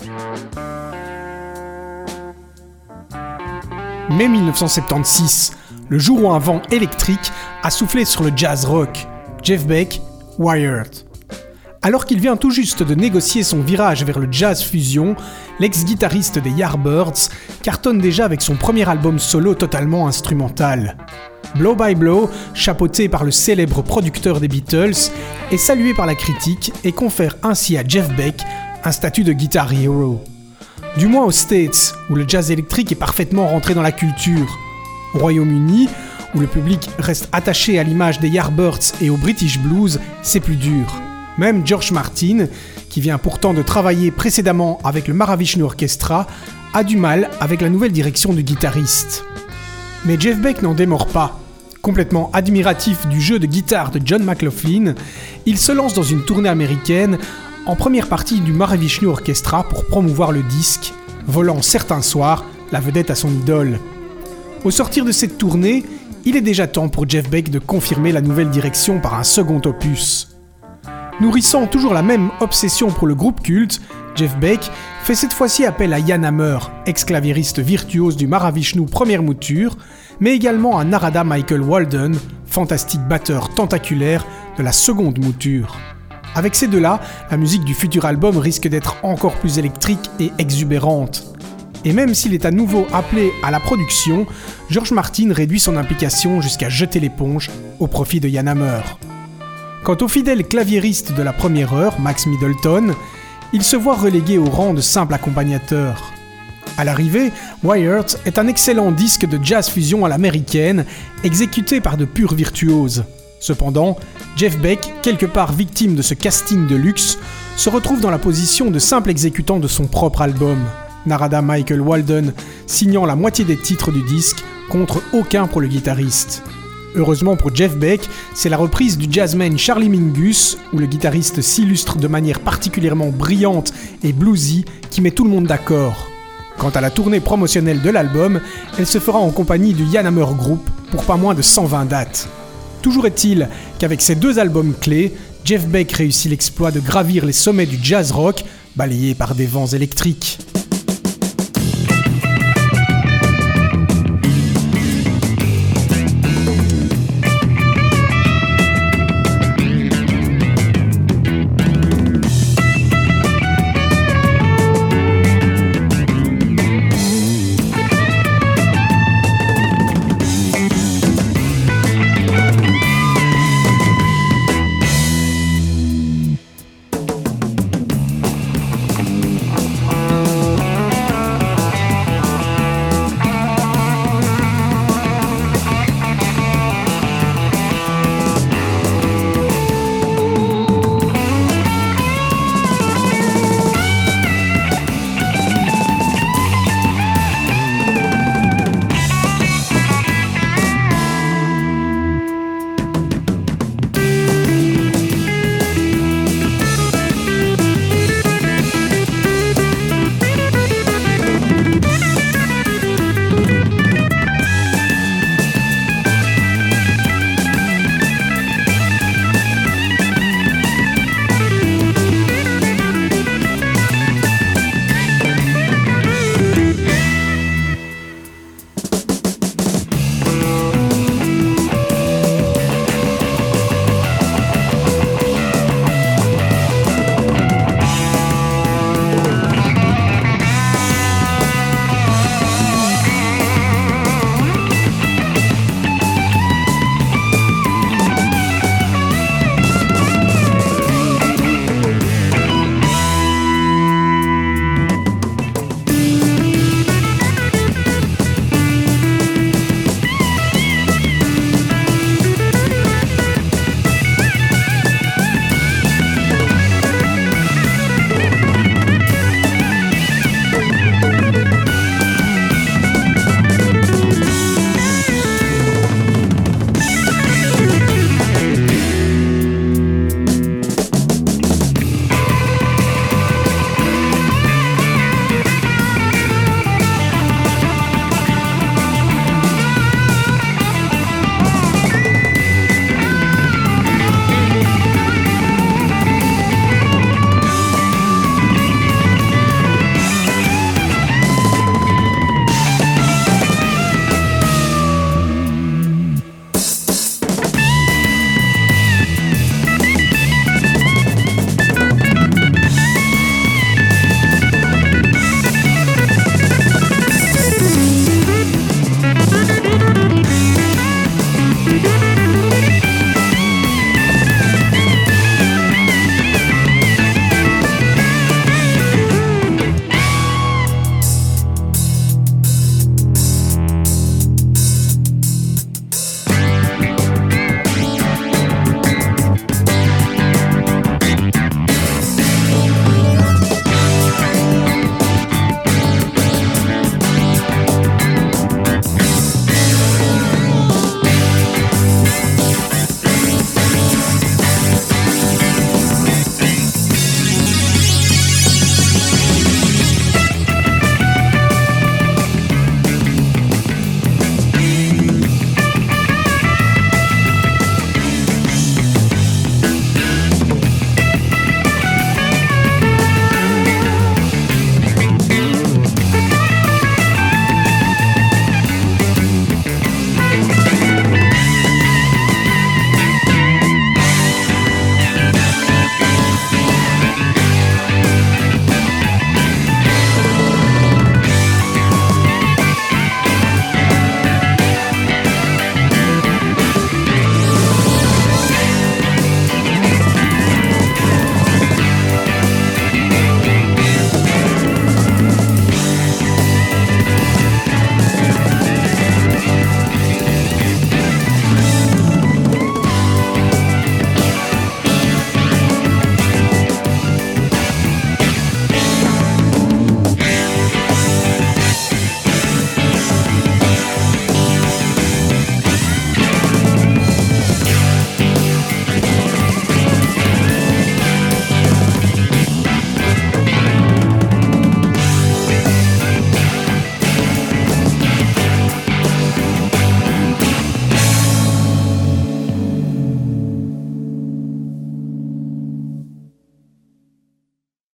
Mai 1976, le jour où un vent électrique a soufflé sur le jazz rock. Jeff Beck, Wired. Alors qu'il vient tout juste de négocier son virage vers le jazz fusion, l'ex-guitariste des Yardbirds cartonne déjà avec son premier album solo totalement instrumental. Blow by Blow, chapeauté par le célèbre producteur des Beatles, est salué par la critique et confère ainsi à Jeff Beck un statut de guitar hero. Du moins aux States, où le jazz électrique est parfaitement rentré dans la culture. Au Royaume-Uni, où le public reste attaché à l'image des Yardbirds et au British Blues, c'est plus dur. Même George Martin, qui vient pourtant de travailler précédemment avec le Mahavishnu Orchestra, a du mal avec la nouvelle direction du guitariste. Mais Jeff Beck n'en démord pas. Complètement admiratif du jeu de guitare de John McLaughlin, il se lance dans une tournée américaine en première partie du Mahavishnu Orchestra pour promouvoir le disque, volant certains soirs la vedette à son idole. Au sortir de cette tournée, il est déjà temps pour Jeff Beck de confirmer la nouvelle direction par un second opus. Nourrissant toujours la même obsession pour le groupe culte, Jeff Beck fait cette fois-ci appel à Jan Hammer, ex-claviériste virtuose du Mahavishnu première mouture, mais également à Narada Michael Walden, fantastique batteur tentaculaire de la seconde mouture. Avec ces deux-là, la musique du futur album risque d'être encore plus électrique et exubérante. Et même s'il est à nouveau appelé à la production, George Martin réduit son implication jusqu'à jeter l'éponge au profit de Jan Hammer. Quant au fidèle claviériste de la première heure, Max Middleton, il se voit relégué au rang de simple accompagnateur. À l'arrivée, Wired est un excellent disque de jazz fusion à l'américaine, exécuté par de purs virtuoses. Cependant, Jeff Beck, quelque part victime de ce casting de luxe, se retrouve dans la position de simple exécutant de son propre album. Narada Michael Walden signant la moitié des titres du disque, contre aucun pour le guitariste. Heureusement pour Jeff Beck, c'est la reprise du jazzman Charlie Mingus, où le guitariste s'illustre de manière particulièrement brillante et bluesy, qui met tout le monde d'accord. Quant à la tournée promotionnelle de l'album, elle se fera en compagnie du Jan Hammer Group pour pas moins de 120 dates. Toujours est-il qu'avec ces deux albums clés, Jeff Beck réussit l'exploit de gravir les sommets du jazz rock, balayés par des vents électriques.